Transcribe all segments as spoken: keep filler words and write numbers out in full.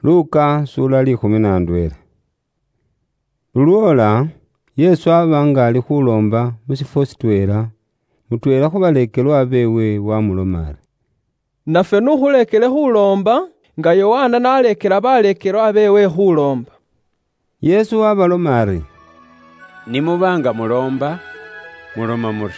Luka sura likumi na ndwela. Lulwola Yesu abanga ali kulomba musifo sitwela, mutwela khubalekelwa bewe wamulomari. Nafe nukhulekele khulomba nga Yohana nalekela balekelwa bewe khulomba. Yesu wabalomari, nimubanga mulomba muloma muri: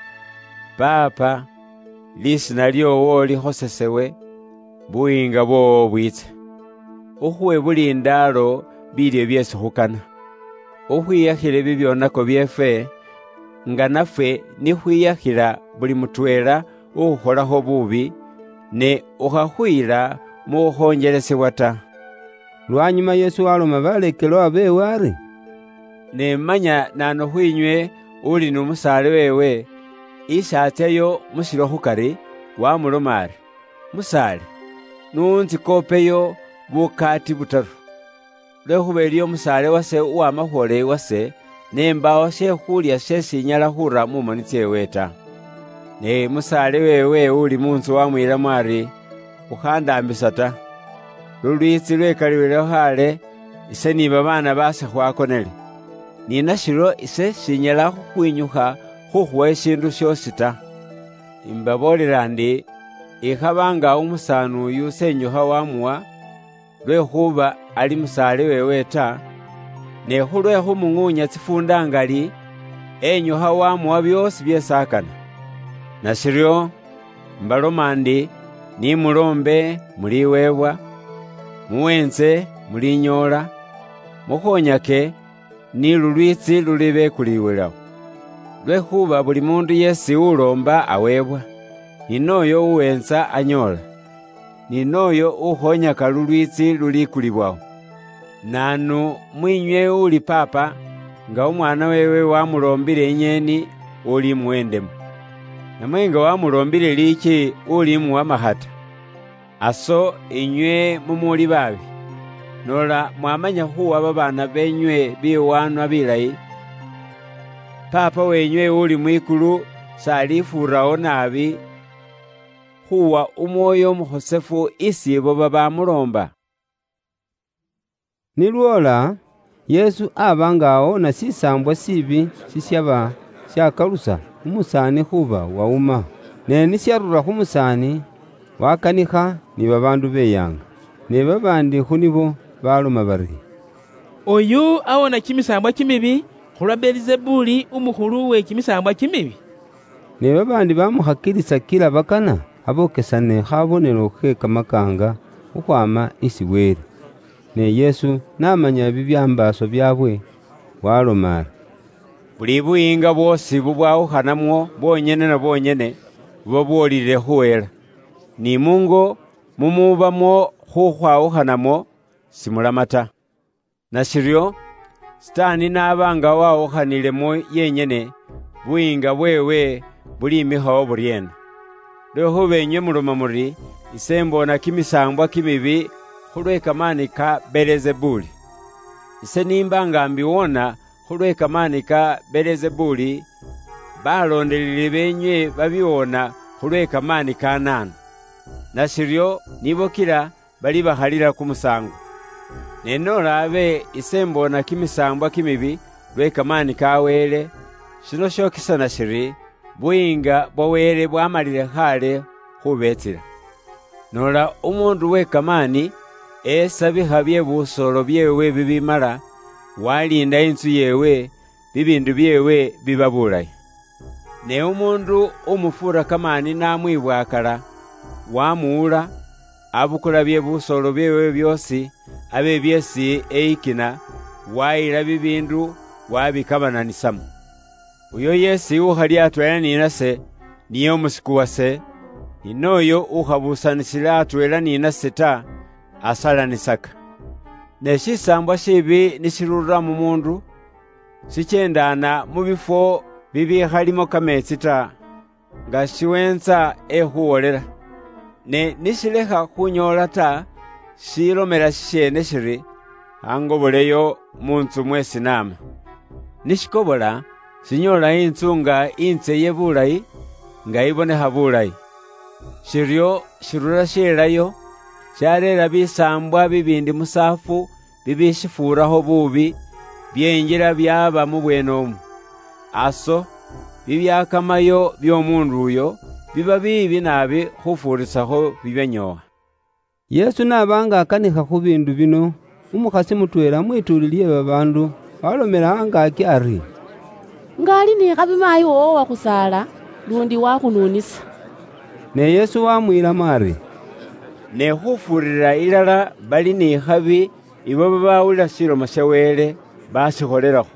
Papa, lisina lyowo likhosesewe, buwinga bwowo bwitse. Ukhuwe bulindalo bilyo byesi khukana. Ukhwiyakhile bibyonako byefe, nga nafwe nikhwiyakhila buli mutwela ukhukholakho bubi, ne ukhakhwila mukhonjelesebwa ta. Lwanyuma Yesu waloma balekelwa bewe ari, Nemanya nano khwinywe uli numusale wewe, isatyayo musilo khukari, wamuloma ari, Musale, nunzikopeyo bukati butaru. Lwekhuba eliyo musale wase uwamakhole wase, nembawo shekhulya shesinyala khura mumoni tsewe ta. Ne musale wewe uli munzu wamwilamo ari, ukhandambisa ta. Lulwitsi lwekaliwile khale, ise ni babana base khwakonele. Ninashilo ise sinyala khukhwinyukha khukhuwa shindu shosi ta. Imbabolela ndi, ikhabanga umusanu uyu senyukha wamuwa, lwekhuba ali musale wewe ta, ne khulwe khumung'unya tsifunda ngali, enyukha wamuwa byosi byesakana. Nashiryo, mbaloma ndi, nimulombe muliwebwa, muwenze mulinyola, mukhonyake ni lulwitsi lulibe kuliwelawo. Lwekhuba buli mundu yesi ulomba awebwa, ninoyo uwenza anyola, ninoyo ukhonyaka lulwitsi lulikulibwawo. Nanu mwinywe uli papa, nga umwana wewe wamulombile inyeni uli muwendemu. Namwe nga wamulombile liki uli muwamakhata. Aso inywe mumuli babi, nola mwamanya khuwa babana benywe biwanwa bilayi. Papa wenywe uli mwikulu salifurawo nabi khuwa umwoyo mukhosefu isibo babamulomba. Nilwola Yesu abangawo na sisambwa sibi sisyaba syakalusa umusani khuba wauma, ne nisyarura khumusani wakanikha ni babandu beyanga, ne babandi khunibo baloma bari, Oyu awona kimisambwa kimibi khulwa Belizebuli umukhulu we kimisambwa kimibi. Ne babandi bamukhakilisa kila bakana abokesane khabonelo khe kamakanga ukhwama isi Wele. Ne Yesu namanya bibyambaso byabwe waloma ari, Buli buyinga bwosi bubwawukhanamwo bwonyene na bwonyene buba bwolile khuwela. Ni mungo mumubamo khukhwawukhanamo simulama ta. Nashiryo, Sitani nabanga wawukhanilemo yenyene, buyinga bwewe bulimikhawo buryena. Lwekhuba inywe muloma muri, ise mbona kimisambwa kimibi khulwe kamani ka Belezebuli. Ise nimbanga mbiwona khulwe kamani ka Belezebuli, balondelele benywe babiwona khulwe kamani ka nanu. Nashiryo nibokila bali bakhalila kumusango. Nenola abe ise mbona kimisambwa kimibi lwe kamani ka Wele, shino shokisa nashiri, buyinga bwa Wele bwamalile khale khubetsila. Nola umundu we kamani esabikha bye busolo byewe bibimala, walinda inzu yewe, bibindu byewe biba bulayi. Ne umundu umufura kamani namwibwakala, wamuula, abukula bye busolo byewe byosi, abe byesi eikina, waila bibindu wabikabananisamu. Uyo yesi ukhali atwela ninase, niyo musiku wase, ninoyo ukhabusanisila atwela ninase ta, asalanisaka. Ne shisambwa shibi nishirura mu mundu, sichendana mubifo bibikhalimo kametsi ta, nga shiwenza ekhuwolela. Ne nishilekha khunyola ta, shilomela shishene shiri, angoboleyo munzu mwesi nama. Nishikobola, sinyola inzu nga intseye bulayi, nga ibonekha bulayi. Shiryo shirura shelayo, sharera bisambwa bibindi musafu bibishifuraho bubi byenjira byaba mu bwenomu. Aso bibyakamayo byomundu uyo biba bibi nabi khufurisaho bibenyoha. Yesu nabanga akanikha khu bindu bino, umukhasi mutwela mwitulilye babandu walomela angaki ari, ngali ni khabi mayi wowo wakhusala lundi wakhununisa. Ne Yesu wamwilamo ari, ne khufurira ilala bali ni khabi ibo babawulila shilomo sha Wele basikholelakho.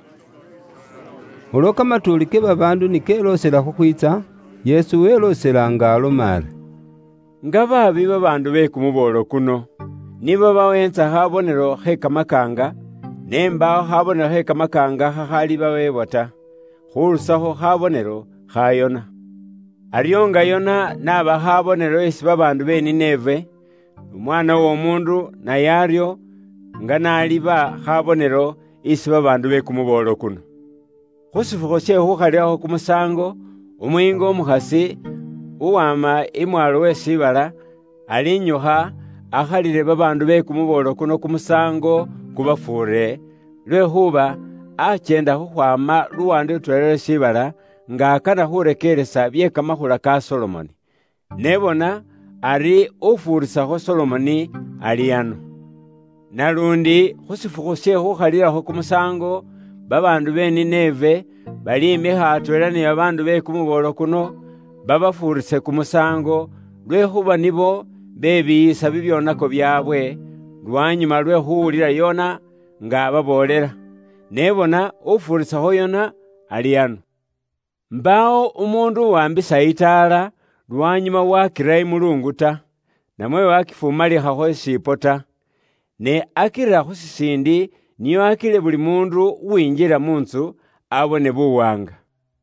Olwo kamatuli ke babandu ni kelosela khukhwitsa, Yesu welosela nga aloma ari, nga babi babandu be kumubolo kuno nibo bawenza khabonelo khe kamakanga, nembawo khabonelo khe kamakanga khakhali bawebwa ta, khurusakho khabonelo kha Yona. Aryo nga Yona naba khabonelo esi babandu be Nineve, umwana w'omundu naye aryo nga naliba khabonelo isi babandu be kumubolo kuno. Khusifukho she khukhalilakho kumusango, umwingo omukhasi uwama imwalo we sibala alinyukha akhalile babandu be kumubolo kuno kumusango kubafure, lwekhuba achenda khukhwama luwande lutwela lwe sibala nga akana khurekelesa bye kamakhula ka Solomoni. Nebona ari ufurisakho Solomoni ali ano. Nalundi khusifukho she khukhalilakho kumusango, babandu be Nineve balimikha atwela ni babandu be kumubolo kuno babafurise kumusango, lwekhuba nibo bebiyisa bibyonako byabwe lwanyuma lwe khuwulila Yona nga babolela. Nebona ufurisakho Yona ali ano. Mbawo umundu wambisa itala lwanyuma wakira imulungu ta, namwe wakifumalikhakho isipo ta, ne akira khusisindi niyo akile buli mundu uwinjila munzu abone buwanga.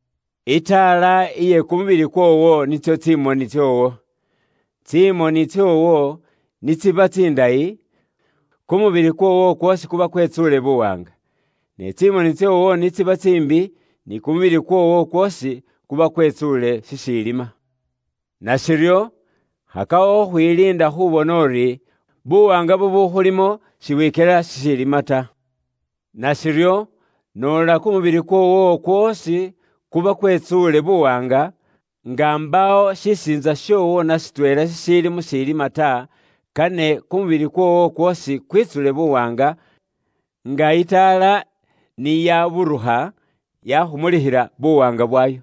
Itala iye kumubili kwowo nitso tsimoni tsyowo. Tsimoni tsyowo nitsiba tsindayi, kumubili kwowo kwosi kuba kwetsule buwanga. Ne tsimoni tsyowo nitsiba tsimbi, ni kumubili kwowo kwosi kuba kwetsule sishilima. Nashiryo hakawo khwilinda khubona ori buwanga bubukhulimo shiwikela shishilima ta. Nashiryo nola kumubili kwowo kwosi kuba kwetsule buwanga, nga mbawo shisinza showo na sitwela shishili mushilima ta, kane kumubili kwowo kwosi kwitsule buwanga, nga itala ni yaburuha yakhumulikhila buwanga bwayo.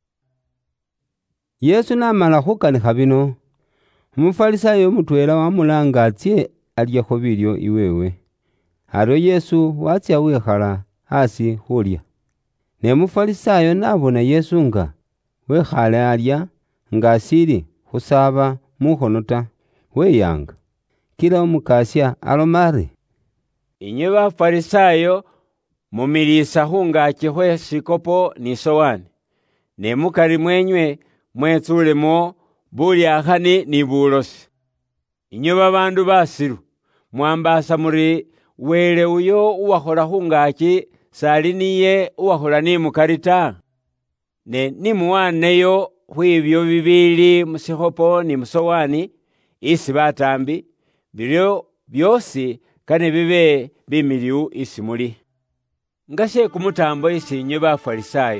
Yesu namala khukanikha bino, umufalisayo mutwela wamulanga atsye alyakho bilyo iwewe. Aryo Yesu watsya wekhala hasi khulya. Ne mufalisayo nabona Yesu nga wekhale alya nga asili khusaba mukhono ta, weyanga. Kila umukasya aloma ari, inywe bafarisayo mumilisa khungaki khwe shikopo ni sowani, ne mukari mwenywe mwetsulemo bulyakhani ni bulosi. Inywe babandu basilu mwambasa muri Wele uyo uwakhola khungaki sali niye uwakhola ni mukari ta. Ne nimuwaneyo khwibyo bibili musikhopo ni musowani isi batambi, bilyo byosi kane bibe bimiliu isi muli. Nga she kumutambo isi inywe bafarisayo,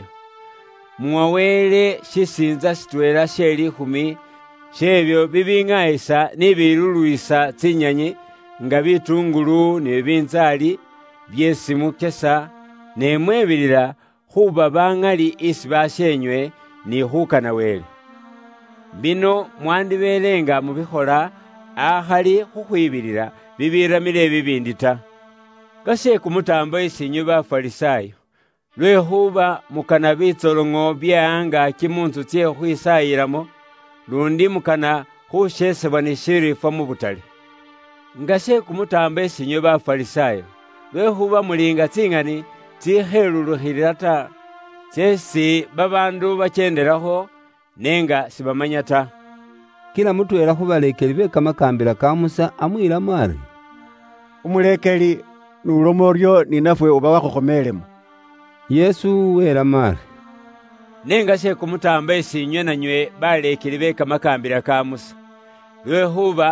muwawele shisinza sitwela she likhumi shebyo bibing'ayisa ni biluluisa tsinyanyi nga bitungulu ni binzali byesi mukesa, ne mwebilila khuba bangali isi bashenywe ni khukana Wele. Bino mwandibelenga mubikhola akhali khukhwibilila bibiramile bibindi ta. Kashe kumutambo isi inywe bafarisayo, lwekhuba mukana bitsolong'o byeangaki munzu tsye khwisayilamo, lundi mukana khushesebwa ni shirifa mu butale. Ngashe kumutambo isi inywe bafarisayo, lwekhuba mulinga tsing'ani tsikhelulukhilila ta, tsesi babandu bachendelakho nenga sibamanya ta. Kila mutwela khubalekeli be kamakambila ka Musa amwilamo ari, umulekeli nulomo oryo ninafwe uba wakhokhomelemo. Yesu welamo ari, nenga she kumutambo isi inywe nanywe balekeli be kamakambila ka Musa, lwekhuba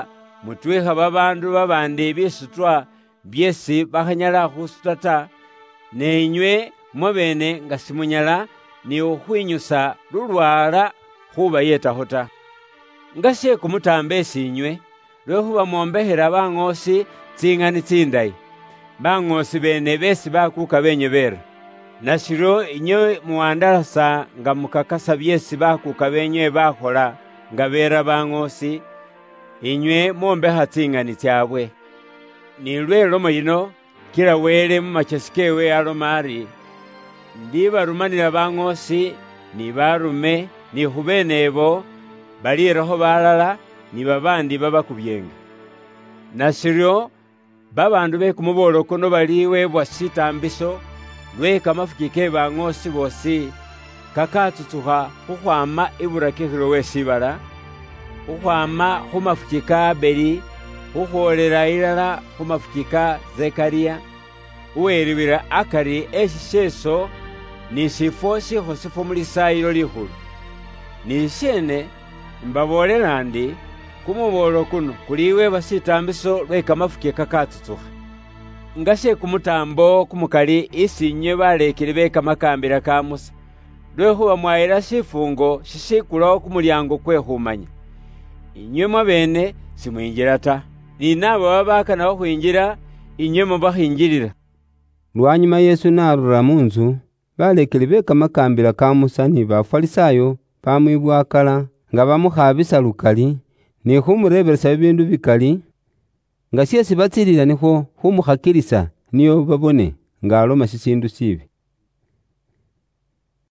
mutwikha babandu babandi bisutwa byesi bakhanyala khusuta ta, ne inywe mwabene nga simunyala ni ukhwinyusa lulwala khubayetakho ta. Nga she kumutamba esi inywe, lwekhuba mwombehela bang'osi tsing'ani tsindayi, bang'osi bene besi bakuka benye bera. Nashiro inywe muwandalasa nga mukakasa byesi bakuka benywe bakhola nga bera bang'osi, inywe mwombeha tsing'ani tsyabwe. Ni lwelomo yino kila wele mumachesi kewe aloma ari, ndibarumanila bang'osi ni barume ni khubenebo balirakho balala ni babandi babakubyenga. Nashiryo babandu be kumubolo kuno baliwebwa sitambiso lwe kamafuki ke bang'osi bosi kakatsutsuha khukhwama iburakikhilo we sibala, khukhwama khumafuki ka Abeli, khukhwolela ilala khumafuki ka Zekariya, uwelibwila akari eshiseso ni sifo sikho sifo mulisayilo likhulu. Ni shene mbabolela ndi kumubolo kuno kuliwebwa sitambiso lwe kamafuki kakatsutsuha. Nga she kumutambo kumukali isi inywe balekeli be kamakambila ka Musa, lwekhuba mwayila shifungo shishikulawo kumulyango kwe khumanya. Inywe mwabene simwinjila ta, ni nabo babakana khukhwinjila inywe mubakhingilila. Lwanyuma Yesu narura munzu, balekeli be kamakambila ka Musa ni Bafalisayo bamwibwakala nga bamukhabisa lukali ni khumurebelesa bibindu bikali, nga syesi batsilila nikho khumukhakilisa niyo babone nga aloma shishindu sibi.